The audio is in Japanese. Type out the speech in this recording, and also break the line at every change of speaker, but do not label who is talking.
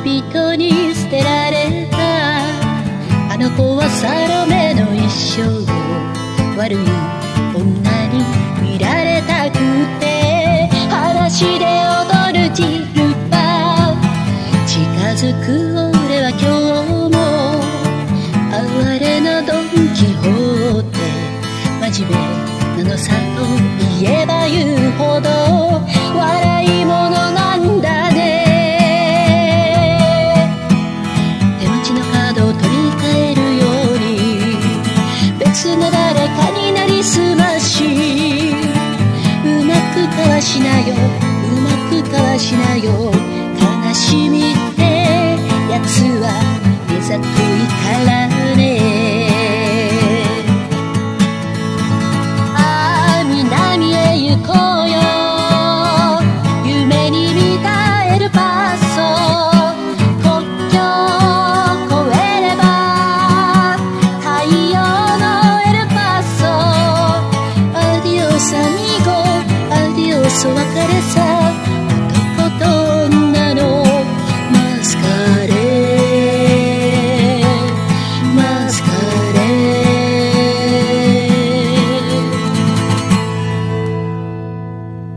人に捨てられた。あの子はサロメの一生を悪い女に見られたくて、裸足で踊るジルバー。近づく俺は今日も哀れなドンキホーテ。真面目なのさと言えば言うほど笑い物なんだね。手持ちのカードを取り替えるように別の誰かになりすまし、うまくかわしなよ、うまくかわしなよ。悲しみってやつはいざといからね。南へ行こうよ、夢に見たエルパソ。国境を越えれば太陽のエルパソ。アディオスアミゴ、アディオスお別れさ。